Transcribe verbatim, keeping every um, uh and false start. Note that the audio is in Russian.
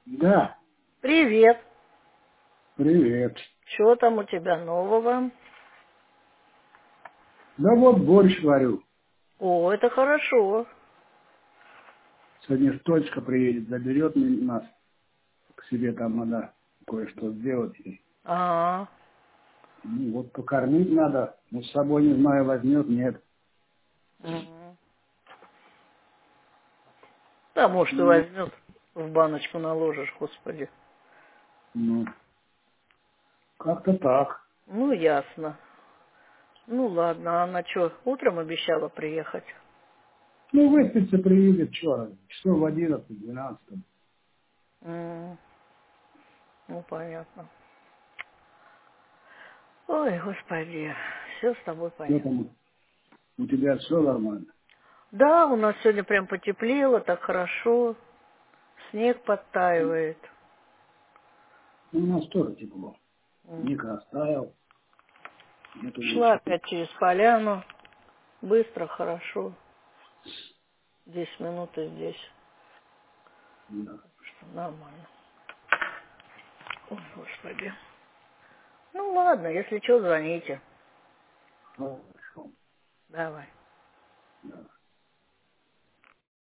Да, Привет. привет. Что там у тебя нового? Да вот борщ варю. О, это хорошо. Сегодня Штольчка приедет, заберет м- нас к себе, там надо кое-что сделать. ей. А, Ну, вот покормить надо, но с собой, не знаю, возьмет, нет. угу. Да, может, и Ну, возьмет. В баночку наложишь, господи. ну, как-то так. Ну, ясно. Ну, ладно, а она что, утром обещала приехать? Ну, выспится, приедет, что, часов в одиннадцать, двенадцать. М, Ну, понятно. Ой, господи, все с тобой Что понятно. там, у тебя все нормально? Да, у нас сегодня прям потеплело, так хорошо. Снег подтаивает. Ну, у нас тоже тепло. М. Ник растаял, нету Шла ничего. опять через поляну. Быстро, хорошо. Десять минут и здесь. Да. Что нормально. Ой, господи. Ну ладно, если что, звоните. Хорошо. Давай. Да.